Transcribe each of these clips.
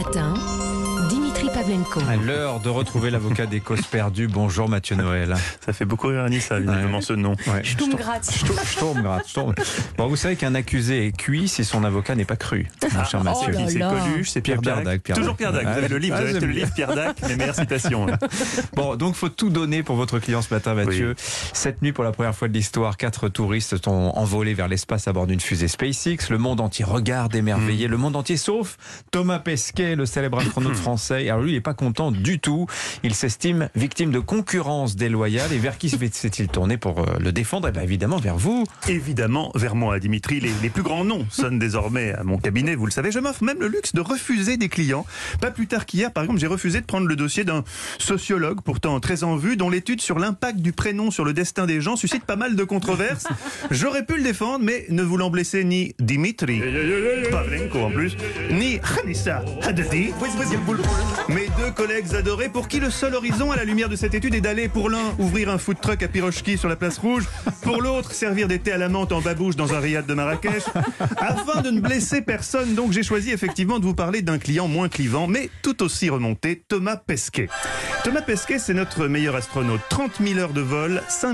matin, Dimitri Pavlenko. À l'heure de retrouver l'avocat des causes perdues. Bonjour Mathieu Noël. Ça fait beaucoup rire Anissa, visiblement, ce nom. Ouais. Sturmgrat. Sturmgrat. Bon, vous savez qu'un accusé est cuit si son avocat n'est pas cru, mon cher Mathieu. là C'est là. Coluche, c'est Pierre Dac. Toujours Pierre Dac. Vous avez le livre, vous avez acheté le livre Pierre Dac, les meilleures citations. Bon, donc faut tout donner pour votre client ce matin, Mathieu. Oui. Cette nuit, pour la première fois de l'histoire, 4 touristes sont envolés vers l'espace à bord d'une fusée SpaceX. Le monde entier regarde émerveillé. Le monde entier, sauf Thomas Pesquet, le célèbre astronaute français. Alors lui, il n'est pas content du tout. Il s'estime victime de concurrence déloyale. Et vers qui s'est-il tourné pour le défendre? Eh bien, évidemment, vers vous. Évidemment, vers moi, Dimitri. Les plus grands noms sonnent désormais à mon cabinet, vous le savez. Je m'offre même le luxe de refuser des clients. Pas plus tard qu'hier, par exemple, j'ai refusé de prendre le dossier d'un sociologue, pourtant très en vue, dont l'étude sur l'impact du prénom sur le destin des gens suscite pas mal de controverses. J'aurais pu le défendre, mais ne voulant blesser ni Dimitri Pavlenko en plus, ni Anissa Haddadi, mes deux collègues adorés, pour qui le seul horizon à la lumière de cette étude est d'aller, pour l'un, ouvrir un food truck à Pirochki sur la place Rouge, pour l'autre, servir des thés à la menthe en babouche dans un riad de Marrakech. Afin de ne blesser personne, donc j'ai choisi effectivement de vous parler d'un client moins clivant, mais tout aussi remonté, Thomas Pesquet. Thomas Pesquet, c'est notre meilleur astronaute. 30 000 heures de vol, 5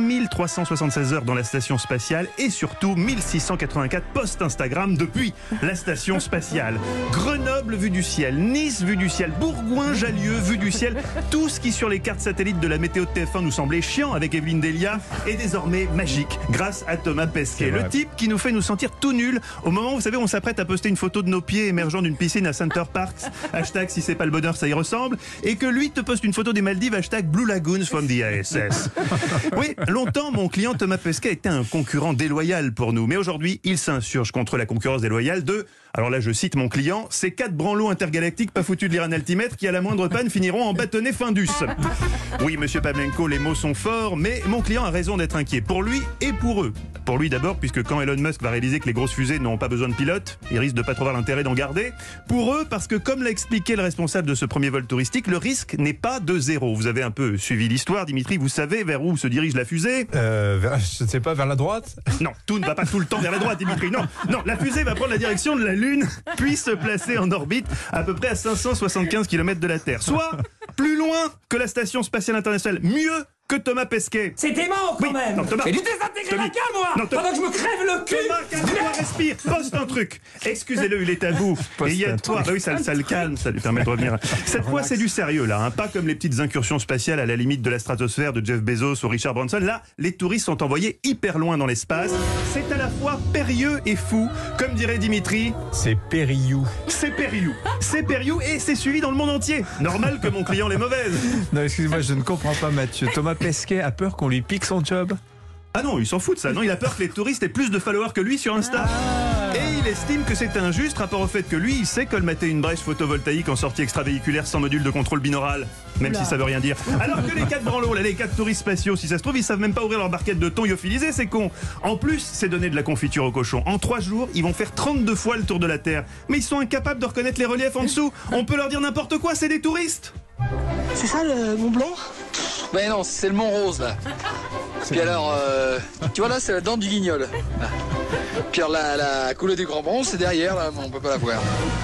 376 heures dans la station spatiale et surtout 1684 posts Instagram depuis la station spatiale. Grenoble vue du ciel, Nice vue du ciel, Bourgoin-Jallieu vue du ciel. Tout ce qui sur les cartes satellites de la météo de TF1 nous semblait chiant avec Evelyne Delia est désormais magique grâce à Thomas Pesquet. Le type qui nous fait nous sentir tout nuls au moment où, vous savez, on s'apprête à poster une photo de nos pieds émergeant d'une piscine à Center Parks, hashtag si c'est pas le bonheur ça y ressemble, et que lui te poste une photo des Maldives, hashtag Blue Lagoons from the ASS. Oui, longtemps mon client Thomas Pesquet était un concurrent déloyal pour nous, mais aujourd'hui il s'insurge contre la concurrence déloyale de, alors là je cite mon client, ces 4 branlots intergalactiques pas foutus de lire un altimètre qui à la moindre panne finiront en bâtonnet Findus. Oui monsieur Pavlenko, les mots sont forts, mais mon client a raison d'être inquiet, pour lui et pour eux. Pour lui d'abord, puisque quand Elon Musk va réaliser que les grosses fusées n'ont pas besoin de pilotes, il risque de pas trop avoir l'intérêt d'en garder. Pour eux, parce que comme l'a expliqué le responsable de ce premier vol touristique, le risque n'est pas de zéro. Vous avez un peu suivi l'histoire, Dimitri, vous savez vers où se dirige la fusée? Je ne sais pas, vers la droite? Non, tout ne va pas tout le temps vers la droite, Dimitri. Non, la fusée va prendre la direction de la Lune, puis se placer en orbite à peu près à 575 km de la Terre. Soit plus loin que la Station Spatiale Internationale. Mieux que Thomas Pesquet. C'est dément quand même. Non, Thomas. Et du désintégré Tommy. lacal, moi. Non, Thomas. Pendant que je me crève le cul. Thomas, calme-toi, respire, poste un truc. Excusez-le, il est à vous. Et il y a toi. Bah oui, ça le calme, ça lui permet de revenir. Cette fois, c'est du sérieux là, hein. Pas comme les petites incursions spatiales à la limite de la stratosphère de Jeff Bezos ou Richard Branson. Là, les touristes sont envoyés hyper loin dans l'espace. C'est à la fois périlleux et fou. Comme dirait Dimitri, C'est Périllou. c'est périlleux. C'est périlleux et c'est suivi dans le monde entier. Normal que mon client l'est mauvaise. Non, excusez-moi, je ne comprends pas, Mathieu. Thomas Pesquet a peur qu'on lui pique son job? Ah non, il s'en fout de ça. Non, il a peur que les touristes aient plus de followers que lui sur Insta. Et il estime que c'est injuste rapport au fait que lui, il sait colmater une brèche photovoltaïque en sortie extravéhiculaire sans module de contrôle binaural. Même si ça veut rien dire. Alors que les 4 branlots, là, les 4 touristes spatiaux, si ça se trouve, ils savent même pas ouvrir leur barquette de thon lyophilisé, c'est con. En plus, c'est donner de la confiture au cochon. En 3 jours, ils vont faire 32 fois le tour de la Terre. Mais ils sont incapables de reconnaître les reliefs en dessous. On peut leur dire n'importe quoi, c'est des touristes. C'est ça le Mont Blanc? Mais non, c'est le Mont Rose là. Puis alors, tu vois là, c'est la dent du guignol. Puis alors la coulée du Grand Bronze, c'est derrière là, mais on peut pas la voir.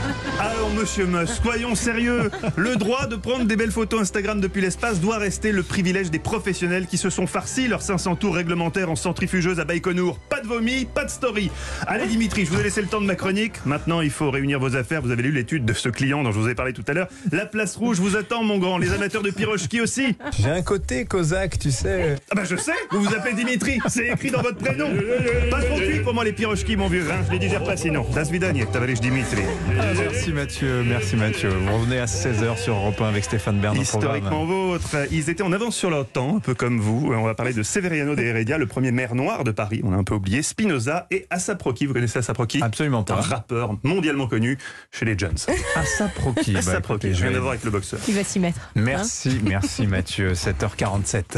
Alors monsieur Musk, soyons sérieux. Le droit de prendre des belles photos Instagram depuis l'espace doit rester le privilège des professionnels qui se sont farcis leurs 500 tours réglementaires en centrifugeuse à Baïkonour. Pas de vomi, pas de story. Allez Dimitri, je vous ai laissé le temps de ma chronique. Maintenant, il faut réunir vos affaires. Vous avez lu l'étude de ce client dont je vous ai parlé tout à l'heure. La place rouge vous attend, mon grand. Les amateurs de Pirochki aussi. J'ai un côté cosaque, tu sais. Ah bah je sais, vous vous appelez Dimitri. C'est écrit dans votre prénom. Pas trop cuit pour moi les Pirochki, mon vieux. Hein. Je les digère pas sinon. Das vidanie, t'avalish Dimitri. Merci Mathieu, merci Mathieu. Vous revenez à 16h sur Europe 1 avec Stéphane Bern au programme. Historiquement vôtre, ils étaient en avance sur leur temps, un peu comme vous. On va parler de Severiano de Heredia, le premier maire noir de Paris, on a un peu oublié, Spinoza et Asap Rocky. Vous connaissez Asap Rocky? Absolument Un pas. rappeur mondialement connu chez les Jones. Asap Rocky. Asap Rocky, je viens d'avoir avec le boxeur. Il va s'y mettre. Merci Mathieu, 7h47.